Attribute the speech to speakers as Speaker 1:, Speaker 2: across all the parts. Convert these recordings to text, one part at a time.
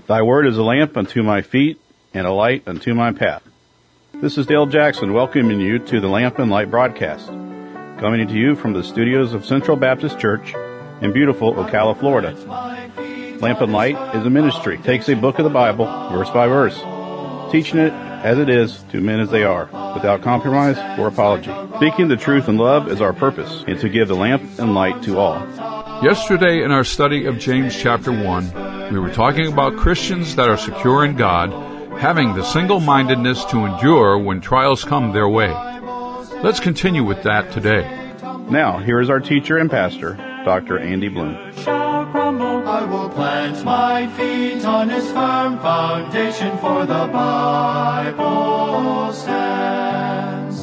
Speaker 1: Thy word is a lamp unto my feet and a light unto my path. This is Dale Jackson welcoming you to the Lamp and Light broadcast, coming to you from the studios of Central Baptist Church in beautiful Ocala, Florida. Lamp and Light is a ministry, takes a book of the Bible, verse by verse, teaching it as it is to men as they are, without compromise or apology. Speaking the truth in love is our purpose, and to give the lamp and light to all.
Speaker 2: Yesterday in our study of James chapter 1, we were talking about Christians that are secure in God, having the single-mindedness to endure when trials come their way. Let's continue with that today.
Speaker 1: Now, here is our teacher and pastor, Dr. Andy Bloom.
Speaker 3: I will plant my feet on his firm foundation, for the Bible stands.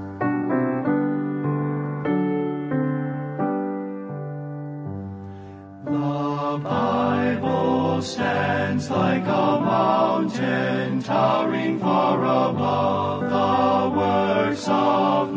Speaker 3: The Bible stands like a mountain, towering far above the works of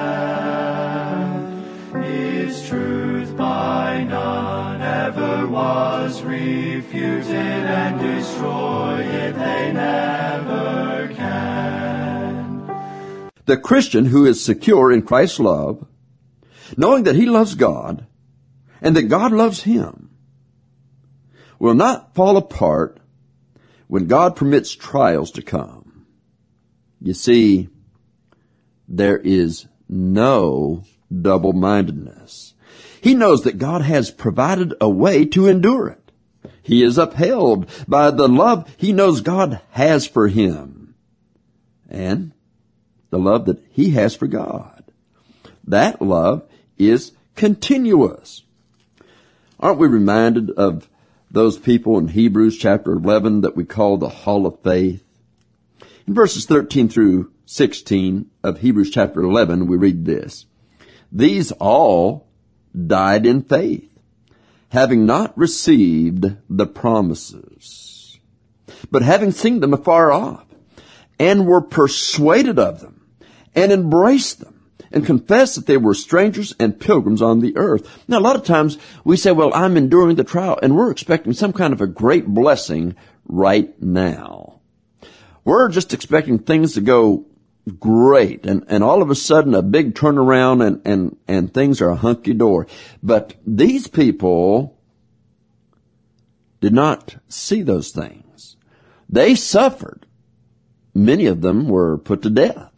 Speaker 3: man. Its truth by none ever was refuted, and destroy it they never can.
Speaker 4: The Christian who is secure in Christ's love, knowing that he loves God and that God loves him, will not fall apart when God permits trials to come. You see, there is no double-mindedness. He knows that God has provided a way to endure it. He is upheld by the love he knows God has for him and the love that he has for God. That love is continuous. Aren't we reminded of those people in Hebrews chapter 11 that we call the Hall of Faith? In verses 13 through 16 of Hebrews chapter 11, we read this: These all died in faith, having not received the promises, but having seen them afar off, and were persuaded of them, and embraced them, and confessed that they were strangers and pilgrims on the earth. Now, a lot of times we say, well, I'm enduring the trial, and we're expecting some kind of a great blessing right now. We're just expecting things to go great, and all of a sudden a big turnaround and things are hunky-dory. But these people did not see those things. They suffered. Many of them were put to death.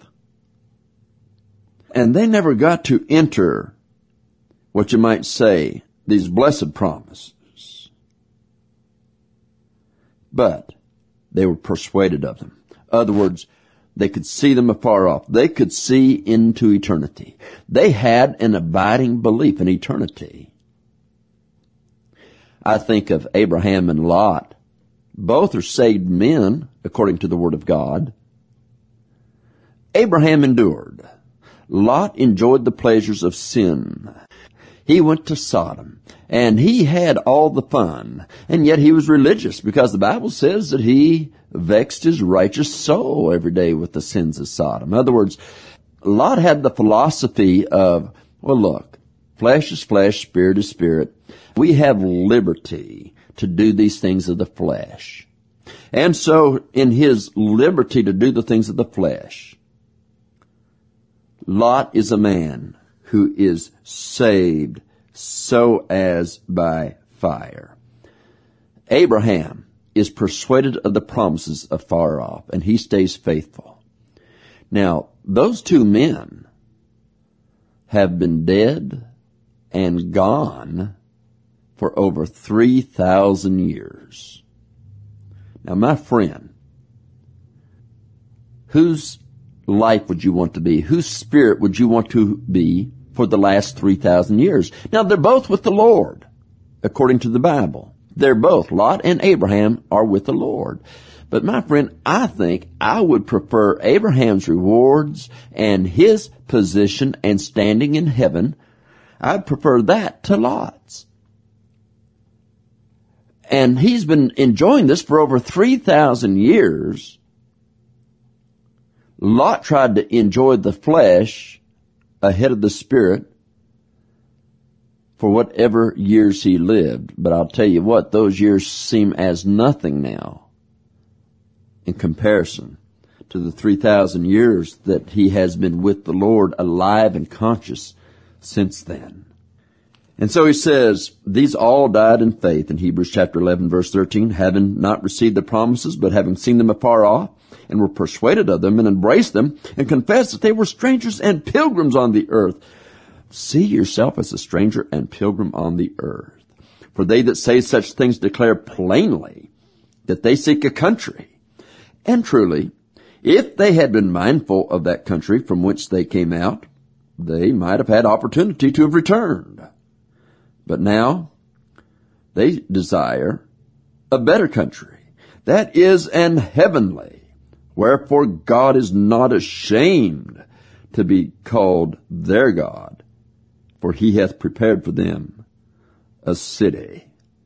Speaker 4: And they never got to enter what you might say, these blessed promises. But they were persuaded of them. In other words, they could see them afar off. They could see into eternity. They had an abiding belief in eternity. I think of Abraham and Lot. Both are saved men, according to the Word of God. Abraham endured. Lot enjoyed the pleasures of sin. He went to Sodom, and he had all the fun, and yet he was religious, because the Bible says that he vexed his righteous soul every day with the sins of Sodom. In other words, Lot had the philosophy of, well, look, flesh is flesh, spirit is spirit. We have liberty to do these things of the flesh. And so in his liberty to do the things of the flesh, Lot is a man who is saved so as by fire. Abraham is persuaded of the promises afar off, and he stays faithful. Now, those two men have been dead and gone for over 3,000 years. Now, my friend, whose life would you want to be? Whose spirit would you want to be for the last 3,000 years? Now, they're both with the Lord, according to the Bible. They're both, Lot and Abraham, are with the Lord. But my friend, I think I would prefer Abraham's rewards and his position and standing in heaven. I'd prefer that to Lot's. And he's been enjoying this for over 3,000 years. Lot tried to enjoy the flesh ahead of the spirit for whatever years he lived. But I'll tell you what, those years seem as nothing now in comparison to the 3,000 years that he has been with the Lord, alive and conscious since then. And so he says, these all died in faith in Hebrews chapter 11, verse 13, having not received the promises, but having seen them afar off, and were persuaded of them, and embraced them, and confessed that they were strangers and pilgrims on the earth. See yourself as a stranger and pilgrim on the earth. For they that say such things declare plainly that they seek a country. And truly, if they had been mindful of that country from which they came out, they might have had opportunity to have returned. But now they desire a better country, that is an heavenly. Wherefore God is not ashamed to be called their God, for he hath prepared for them a city.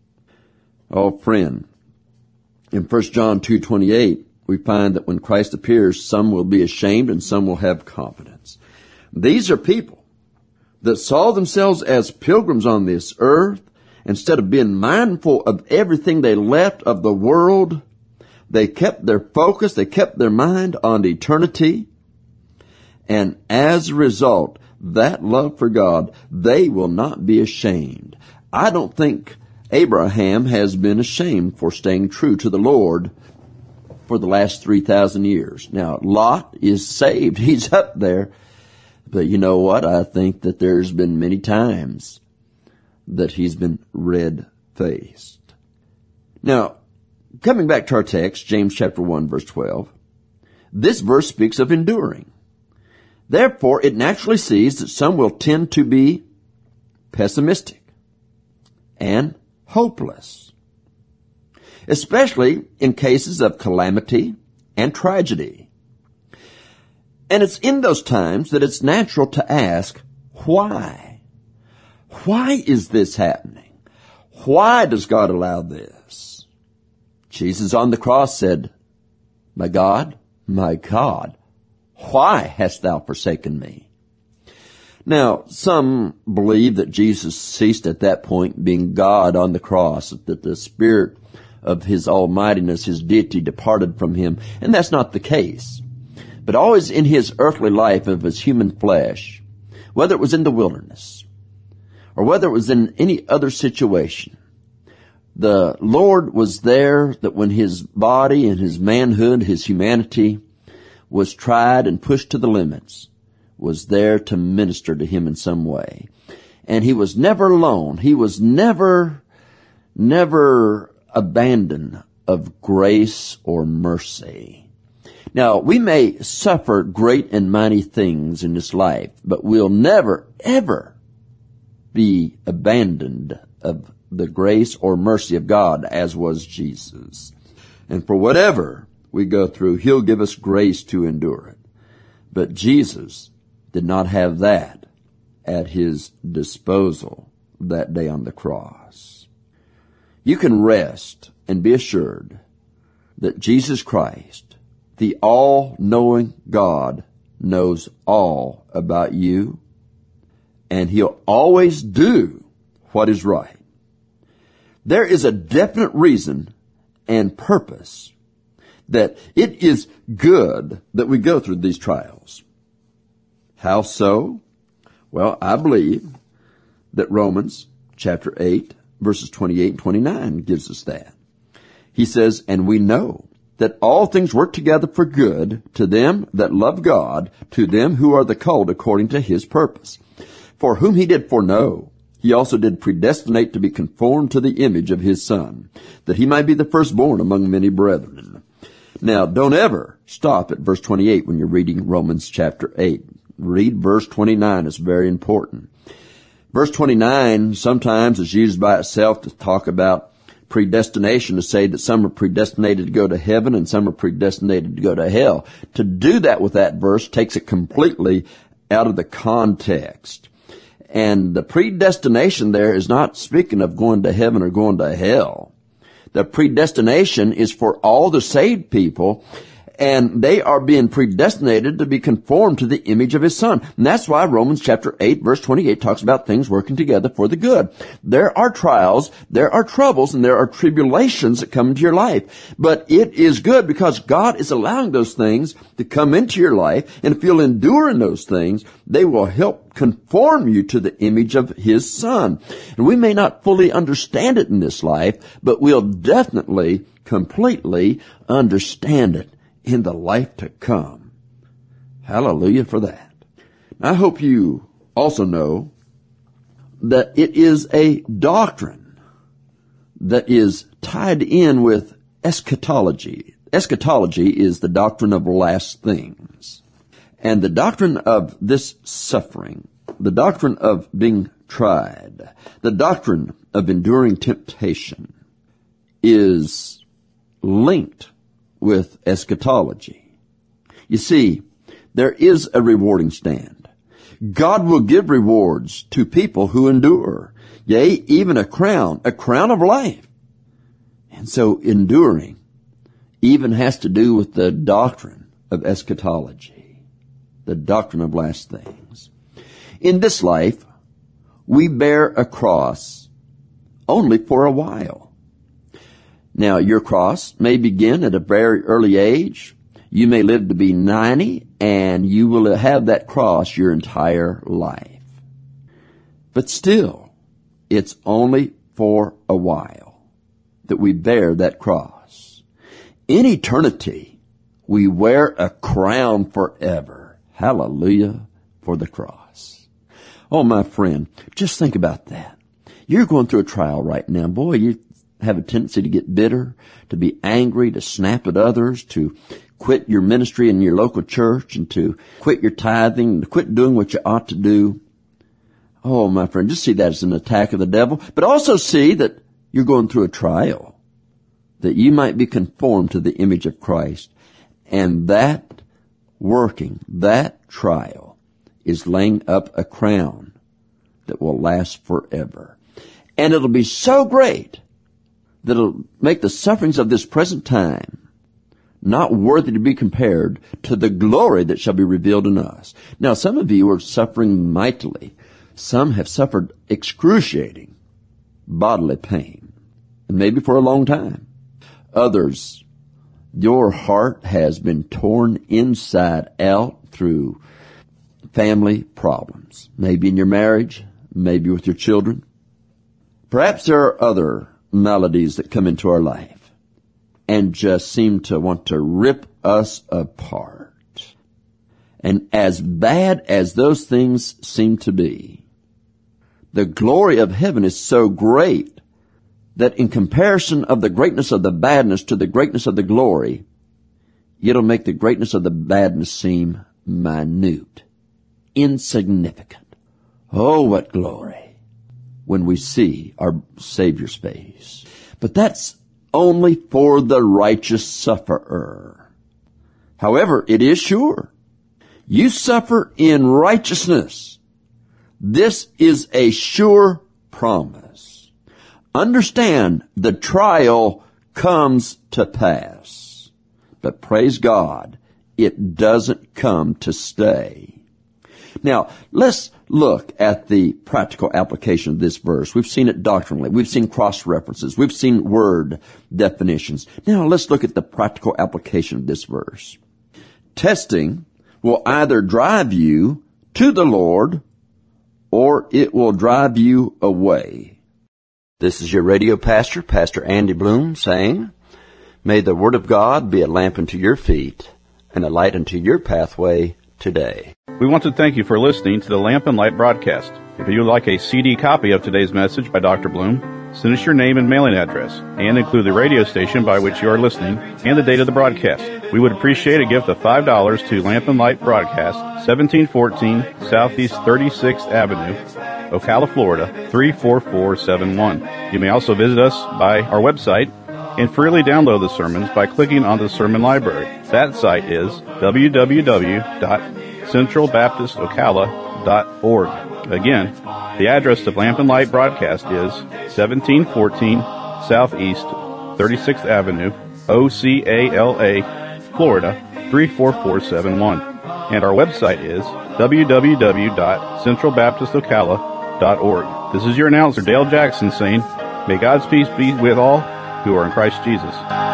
Speaker 4: Oh, friend, in 1 John 2:28, we find that when Christ appears, some will be ashamed and some will have confidence. These are people that saw themselves as pilgrims on this earth. Instead of being mindful of everything they left of the world, they kept their focus, they kept their mind on eternity. And as a result, that love for God, they will not be ashamed. I don't think Abraham has been ashamed for staying true to the Lord for the last 3,000 years. Now, Lot is saved. He's up there. But you know what? I think that there's been many times that he's been red-faced. Now, coming back to our text, James chapter 1, verse 12, this verse speaks of enduring. Therefore, it naturally sees that some will tend to be pessimistic and hopeless, especially in cases of calamity and tragedy. And it's in those times that it's natural to ask, why? Why is this happening? Why does God allow this? Jesus on the cross said, my God, why hast thou forsaken me? Now, some believe that Jesus ceased at that point being God on the cross, that the Spirit of his almightiness, his deity, departed from him. And that's not the case. But always in his earthly life of his human flesh, whether it was in the wilderness or whether it was in any other situation, the Lord was there that when his body and his manhood, his humanity was tried and pushed to the limits, was there to minister to him in some way. And he was never alone. He was never abandoned of grace or mercy. Now, we may suffer great and mighty things in this life, but we'll never, ever be abandoned of the grace or mercy of God as was Jesus. And for whatever we go through, he'll give us grace to endure it. But Jesus did not have that at his disposal that day on the cross. You can rest and be assured that Jesus Christ, the all-knowing God, knows all about you, and he'll always do what is right. There is a definite reason and purpose that it is good that we go through these trials. How so? Well, I believe that Romans chapter 8, verses 28 and 29 gives us that. He says, and we know that all things work together for good to them that love God, to them who are the called according to his purpose. For whom he did foreknow, he also did predestinate to be conformed to the image of his Son, that he might be the firstborn among many brethren. Now, don't ever stop at verse 28 when you're reading Romans chapter 8. Read verse 29. It's very important. Verse 29 sometimes is used by itself to talk about predestination, to say that some are predestinated to go to heaven and some are predestinated to go to hell. To do that with that verse takes it completely out of the context. And the predestination there is not speaking of going to heaven or going to hell. The predestination is for all the saved people, And they are being predestinated to be conformed to the image of His Son. And that's why Romans chapter 8, verse 28 talks about things working together for the good. There are trials, there are troubles, and there are tribulations that come into your life. But it is good because God is allowing those things to come into your life. And if you'll endure in those things, they will help conform you to the image of His Son. And we may not fully understand it in this life, but we'll definitely, completely understand it in the life to come. Hallelujah for that. I hope you also know that it is a doctrine that is tied in with eschatology. Eschatology is the doctrine of last things. And the doctrine of this suffering, the doctrine of being tried, the doctrine of enduring temptation is linked with eschatology. You see, there is a rewarding stand. God will give rewards to people who endure, yea, even a crown of life. And so enduring even has to do with the doctrine of eschatology, the doctrine of last things. In this life, we bear a cross only for a while. Now, your cross may begin at a very early age. You may live to be 90, and you will have that cross your entire life. But still, it's only for a while that we bear that cross. In eternity, we wear a crown forever. Hallelujah for the cross. Oh, my friend, just think about that. You're going through a trial right now. Boy, you have a tendency to get bitter, to be angry, to snap at others, to quit your ministry in your local church, and to quit your tithing, and to quit doing what you ought to do. Oh, my friend, just see that as an attack of the devil, but also see that you're going through a trial, that you might be conformed to the image of Christ. And that working, that trial, is laying up a crown that will last forever. And it'll be so great that it'll make the sufferings of this present time not worthy to be compared to the glory that shall be revealed in us. Now, some of you are suffering mightily. Some have suffered excruciating bodily pain, and maybe for a long time. Others, your heart has been torn inside out through family problems, maybe in your marriage, maybe with your children. Perhaps there are other maladies that come into our life and just seem to want to rip us apart. And as bad as those things seem to be, the glory of heaven is so great that in comparison of the greatness of the badness to the greatness of the glory, it'll make the greatness of the badness seem minute, insignificant. Oh, what glory when we see our Savior's face. But that's only for the righteous sufferer. However, it is sure. You suffer in righteousness. This is a sure promise. Understand, the trial comes to pass. But praise God, it doesn't come to stay. Now, let's look at the practical application of this verse. We've seen it doctrinally. We've seen cross-references. We've seen word definitions. Now, let's look at the practical application of this verse. Testing will either drive you to the Lord or it will drive you away. This is your radio pastor, Pastor Andy Bloom, saying, may the Word of God be a lamp unto your feet and a light unto your pathway today.
Speaker 1: We want to thank you for listening to the Lamp and Light broadcast. If you would like a CD copy of today's message by Dr. Bloom, send us your name and mailing address, and include the radio station by which you are listening and the date of the broadcast. We would appreciate a gift of $5 to Lamp and Light Broadcast, 1714 Southeast 36th Avenue, Ocala, Florida, 34471. You may also visit us by our website and freely download the sermons by clicking on the sermon library. That site is www.centralbaptistocala.org. Again, the address of Lamp and Light Broadcast is 1714 Southeast 36th Avenue, Ocala, Florida, 34471. And our website is www.centralbaptistocala.org. This is your announcer, Dale Jackson, saying, may God's peace be with all who are in Christ Jesus.